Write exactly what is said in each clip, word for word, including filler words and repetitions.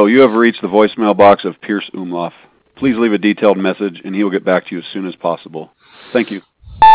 Hello, you have reached the voicemail box of Pierce Umlauf. Please leave a detailed message, and he will get back to you as soon as possible. Thank you.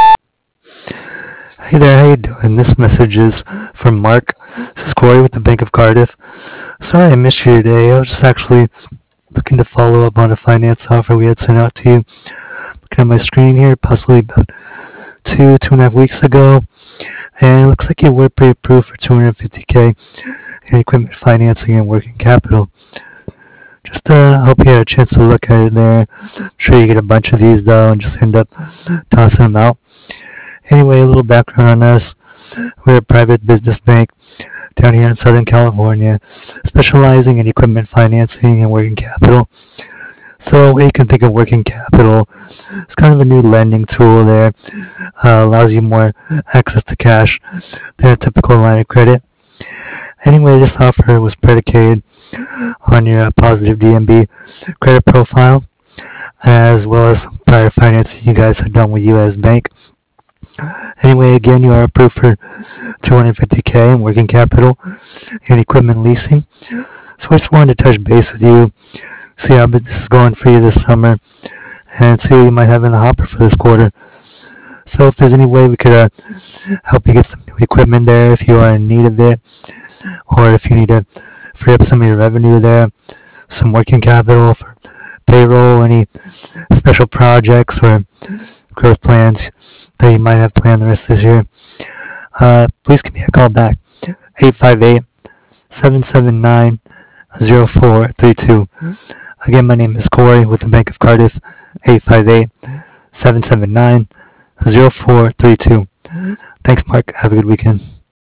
Hey there, how you doing? This message is from Mark. This is Corey with the Bank of Cardiff. Sorry I missed you today. I was just actually looking to follow up on a finance offer we had sent out to you. Looking at my screen here, possibly about two, two and a half weeks ago. And it looks like you were pre-approved for two hundred fifty K in equipment financing and working capital. Just uh, hope you had a chance to look at it there. I'm sure you get a bunch of these though and just end up tossing them out. Anyway, a little background on us. We're a private business bank down here in Southern California, specializing in equipment financing and working capital. So you can think of working capital. It's kind of a new lending tool there. Uh, allows you more access to cash than a typical line of credit. Anyway, this offer was predicated on your uh, positive D M B credit profile, as well as prior financing you guys had done with U S Bank. Anyway, again, you are approved for two hundred fifty K in working capital and equipment leasing. So I just wanted to touch base with you, see how this is going for you this summer, and see what you might have in the hopper for this quarter. So if there's any way we could uh, help you get some new equipment there if you are in need of it, or if you need to free up some of your revenue there, some working capital for payroll, any special projects or growth plans that you might have planned the rest of this year, uh, please give me a call back, eight five eight, seven seven nine, zero four three two. Again, my name is Corey with the Bank of Cardiff, eight five eight, seven seven nine, zero four three two. Thanks, Mark. Have a good weekend.